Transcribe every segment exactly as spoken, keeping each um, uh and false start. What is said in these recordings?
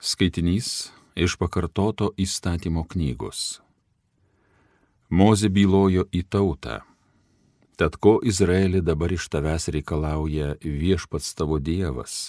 Skaitinys iš pakartoto įstatymo knygos. Mozė bylojo į tautą. Tad ko Izraeli dabar iš tavęs reikalauja viešpats tavo Dievas?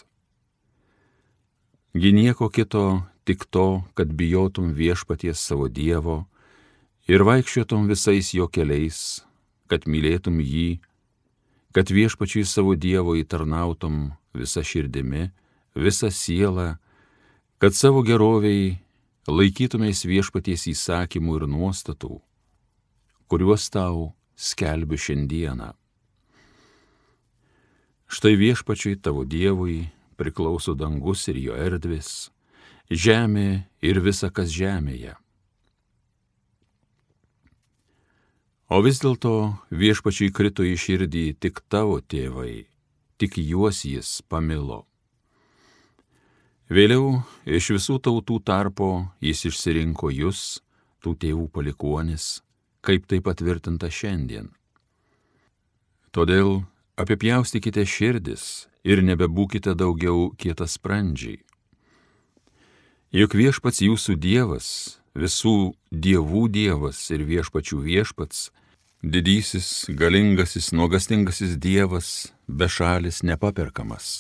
Gi nieko kito, tik to, kad bijotum viešpaties savo Dievo ir vaikščiotum visais jo keliais, kad mylėtum jį, kad viešpačiui savo Dievo įtarnautum visa širdimi, visa siela, kad savo geroviai laikytumės viešpaties įsakymų ir nuostatų, kuriuos tau skelbiu šiandieną. Štai viešpačiui tavo Dievui priklauso dangus ir jo erdvės, žemė ir visa, kas žemėje. O vis dėlto viešpačiui krito į širdį tik tavo tėvai, tik juos jis pamilo. Vėliau iš visų tautų tarpo jis išsirinko jus, tų tėvų palikuonis, kaip tai patvirtinta šiandien. Todėl apipjaustykite širdis ir nebebūkite daugiau kietasprandžiai. Juk viešpats jūsų Dievas, visų dievų Dievas ir viešpačių viešpats, didysis, galingasis, nuogastingasis Dievas, bešalis, nepaperkamas.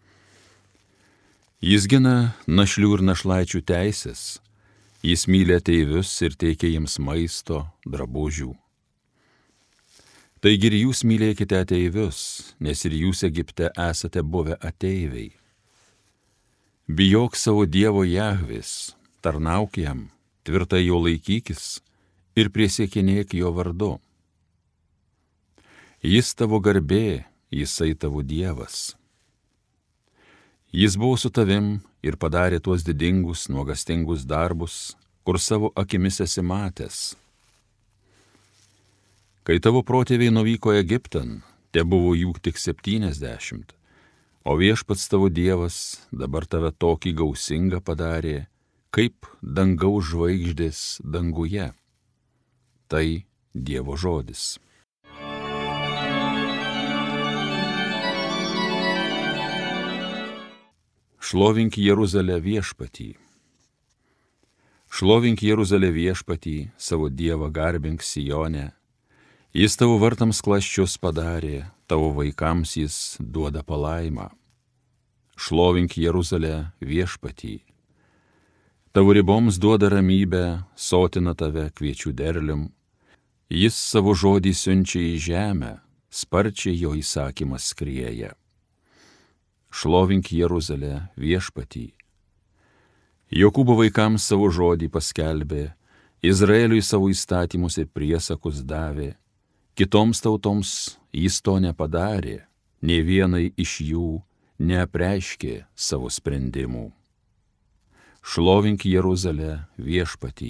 Jis gina našlių ir našlaičių teisės, jis myli ateivius ir teikia jiems maisto, drabužių. Taigi ir jūs mylėkite ateivius, nes ir jūs Egipte esate buvę ateiviai. Bijok savo Dievo Jahvės, tarnauk jam, tvirtai jo laikykis ir prisiekinėk jo vardu. Jis tavo garbė, jisai tavo Dievas. Jis buvo su tavim ir padarė tuos didingus, nuogastingus darbus, kur savo akimis esi matęs. Kai tavo protėviai nuvyko Egiptan, te buvo jų tik septyniasdešimt, o viešpats tavo Dievas dabar tave tokį gausingą padarė, kaip dangaus žvaigždės danguje. Tai Dievo žodis. Šlovink Jeruzalę viešpatį. Šlovink Jeruzalę viešpatį, savo Dievą garbink Sijone. Jis tavo vartams klasčius padarė, tavo vaikams jis duoda palaimą. Šlovink Jeruzalę viešpatį. Tavo riboms duoda ramybę, sotina tave kviečių derlium. Jis savo žodį siunčia į žemę, sparčiai jo įsakymas skrieja. Šlovink Jeruzalę viešpatį. Jokūbo vaikams savo žodį paskelbė, Izraeliui savo įstatymus ir priesakus davė, kitoms tautoms jis to nepadarė, nė vienai iš jų neapreiškė savo sprendimų. Šlovink Jeruzalę viešpatį.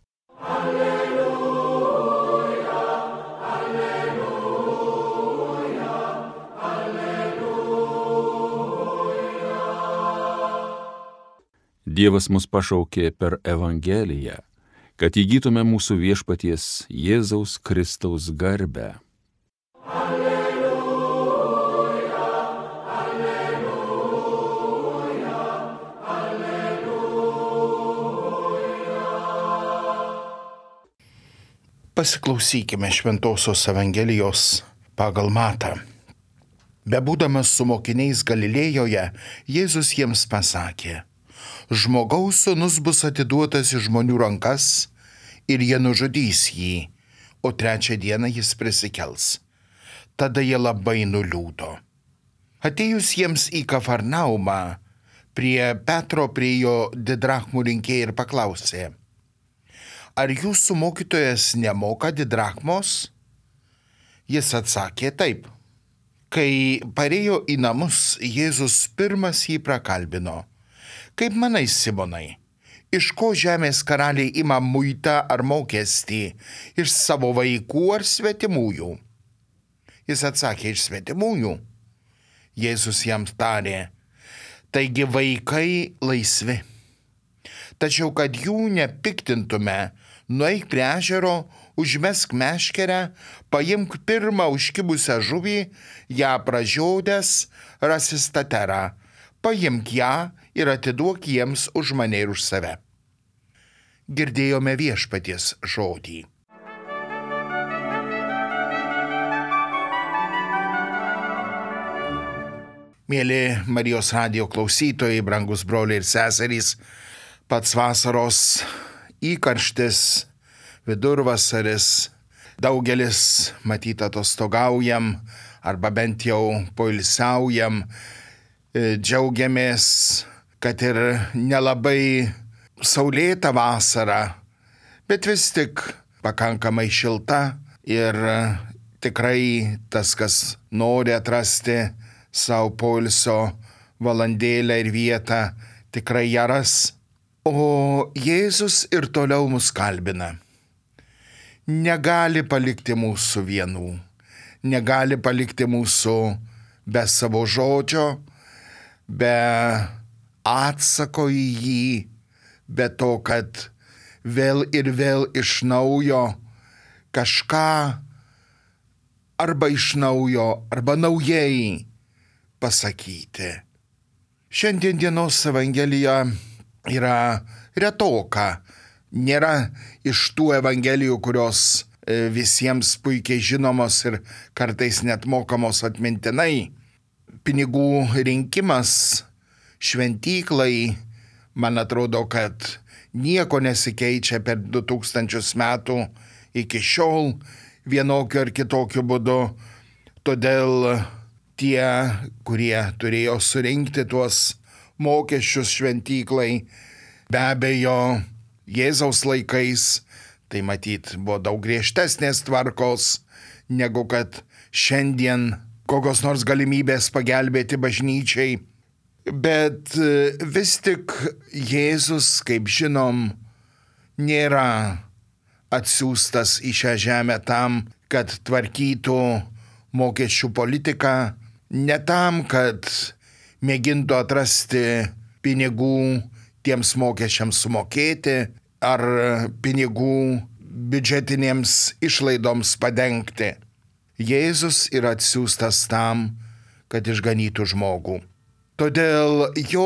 Dievas mus pašaukė per Evangeliją, kad įgytume mūsų viešpaties Jėzaus Kristaus garbę. Alleluja, alleluja, alleluja. Pasiklausykime Šventosios Evangelijos pagal Matą. Bebūdamas su mokiniais Galilėjoje, Jėzus jiems pasakė: Žmogaus sūnus bus atiduotas į žmonių rankas ir jie nužudys jį, o trečią dieną jis prisikels. Tada jie labai nuliūdo. Atėjus jiems į Kafarnaumą, prie Petro priėjo didrachmų rinkėjai ir paklausė: Ar jūsų mokytojas nemoka didrachmos? Jis atsakė taip. Kai parėjo į namus, Jėzus pirmas jį prakalbino: Kaip manai, Simonai, iš ko žemės karaliai ima muitą ar mokestį, iš savo vaikų ar svetimųjų? Jis atsakė: Iš svetimųjų. Jėzus jam tarė: Taigi vaikai laisvi. Tačiau, kad jų nepiktintume, nueik prie ežero, užmesk meškerę, paimk pirmą užkibusią žuvį, ją pražiodęs rasi staterą, paimk ją ir atiduok jiems už mane ir už save. Girdėjome Viešpaties žodį. Mėly Marijos radijo klausytojai, brangus broliai ir seserys, pats vasaros įkarštis, vidurvasaris, daugelis matyt atostogaujam arba bent jau poilsiaujam, džiaugiamės, kad ir nelabai saulėta vasara, bet vis tik pakankamai šilta ir tikrai tas, kas nori atrasti savo poilsio valandėlę ir vietą, tikrai ją ras. O Jėzus ir toliau mus kalbina. Negali palikti mūsų vienų, negali palikti mūsų be savo žodžio, be atsako į jį, be to, kad vėl ir vėl iš naujo kažką arba iš naujo, arba naujai pasakyti. Šiandien dienos Evangelija yra retoka. Nėra iš tų evangelijų, kurios visiems puikiai žinomos ir kartais net mokamos atmintinai. Pinigų rinkimas šventyklai, man atrodo, kad nieko nesikeičia per du tūkstančius metų iki šiol vienokiu ar kitokiu būdu. Todėl tie, kurie turėjo surinkti tuos mokesčius šventyklai, be abejo, Jėzaus laikais, tai matyt buvo daug griežtesnės tvarkos, negu kad šiandien kokios nors galimybės pagelbėti bažnyčiai. Bet vis tik Jėzus, kaip žinom, nėra atsiųstas į šią žemę tam, kad tvarkytų mokesčių politiką, ne tam, kad mėgintų atrasti pinigų tiems mokesčiams sumokėti ar pinigų biudžetinėms išlaidoms padengti. Jėzus yra atsiųstas tam, kad išganytų žmogų. Todėl jo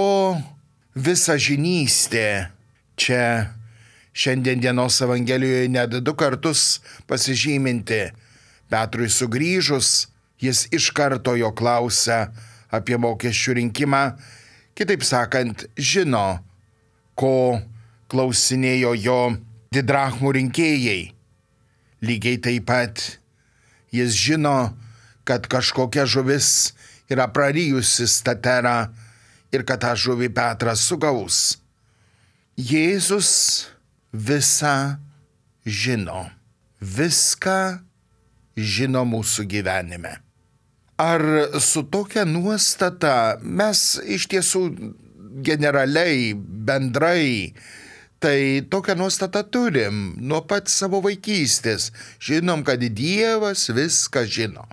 visažinystė čia šiandien dienos Evangelijoje net du kartus pasižyminti. Petrui sugrįžus, jis iš karto jo klausia apie mokesčių rinkimą, kitaip sakant, žino, ko klausinėjo jo didrachmų rinkėjai. Lygiai taip pat jis žino, kad kažkokia žuvis yra prarijusi staterą ir kad tą žuvį Petras sugaus. Jėzus visą žino, viską žino mūsų gyvenime. Ar su tokia nuostata mes iš tiesų generaliai, bendrai, tai tokią nuostatą turim nuo pat savo vaikystės. Žinom, kad Dievas viską žino.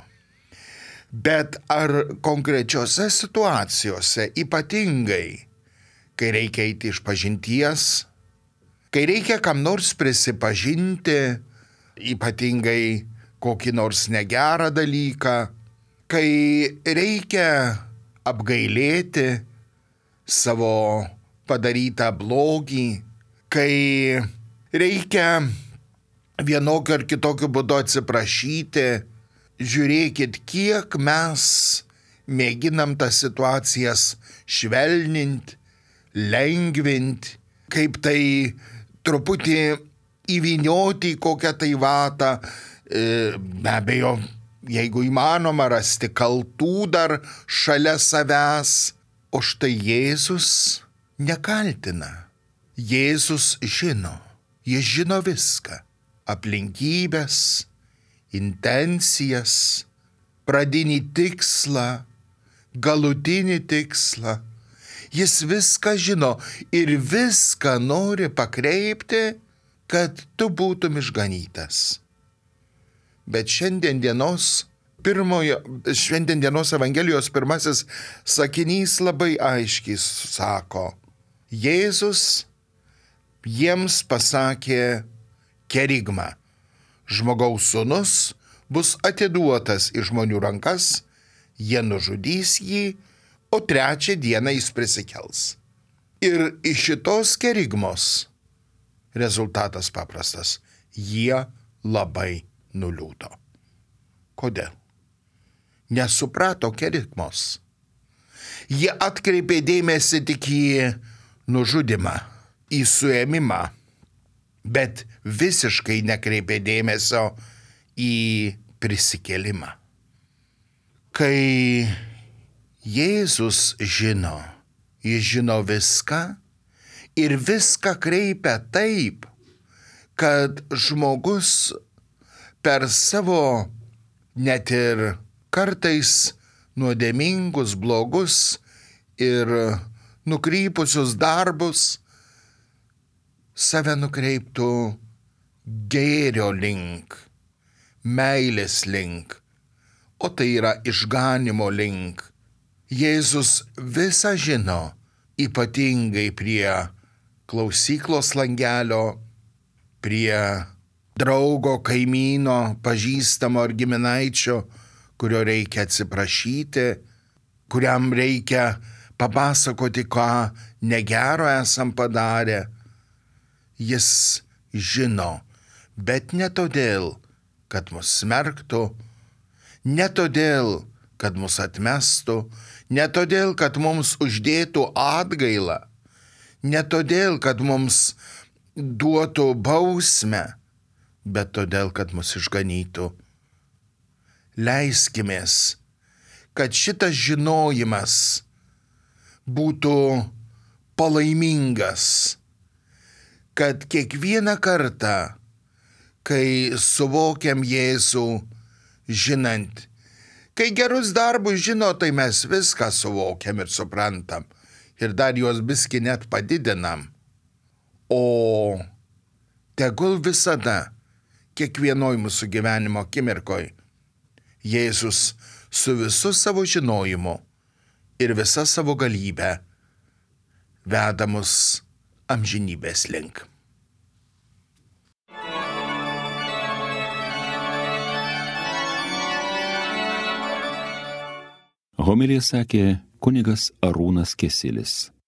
Bet ar konkrečiose situacijose, ypatingai, kai reikia eiti iš pažinties, kai reikia kam nors prisipažinti, ypatingai kokį nors negerą dalyką, kai reikia apgailėti savo padarytą blogį, kai reikia vienokiu ar kitokiu būdu atsiprašyti, žiūrėkit, kiek mes mėginam tas situacijas švelninti, lengvinti, kaip tai truputį įvynioti į kokią tai vatą, be abejo, jeigu įmanoma rasti kaltų dar šalia savęs, o štai Jėzus nekaltina. Jėzus žino, jis žino viską, aplinkybės, intencijas, pradinį tikslą, galutinį tikslą. Jis viską žino ir viską nori pakreipti, kad tu būtum išganytas. Bet šiandien dienos pirmojo, šiandien dienos Evangelijos pirmasis sakinys labai aiškiai sako, Jėzus jiems pasakė kerigmą. Žmogaus sūnus bus atiduotas į žmonių rankas, jie nužudys jį, o trečią dieną jis prisikels. Ir iš šitos kerigmos rezultatas paprastas. Jie labai nuliūdo. Kodėl? Nesuprato kerigmos. Jie atkreipė dėmesį tik į nužudimą, į suėmimą, bet visiškai nekreipė dėmesio į prisikėlimą. Kai Jėzus žino, jis žino viską ir viską kreipia taip, kad žmogus per savo net ir kartais nuodėmingus, blogus ir nukrypusius darbus save nukreiptų gėrio link, meilės link, o tai yra išganimo link. Jėzus visą žino, ypatingai prie klausyklos langelio, prie draugo, kaimyno, pažįstamo ar giminaičio, kurio reikia atsiprašyti, kuriam reikia papasakoti, ką negero esam padarę. Jis žino, bet ne todėl, kad mus smerktų, ne todėl, kad mus atmestų, ne todėl, kad mums uždėtų atgailą, ne todėl, kad mums duotų bausmę, bet todėl, kad mus išganytų. Leiskimės, kad šitas žinojimas būtų palaimingas, kad kiekvieną kartą, kai suvokiam Jėzų, žinant, kai gerus darbus žino, tai mes viską suvokiam ir suprantam. Ir dar juos biski net padidinam. O tegul visada, kiekvienoj mūsų gyvenimo akimirkoj, Jėzus su visu savo žinojimu ir visa savo galybė veda mus amžinybės link. Homiliją sakė kunigas Arūnas Kesilis.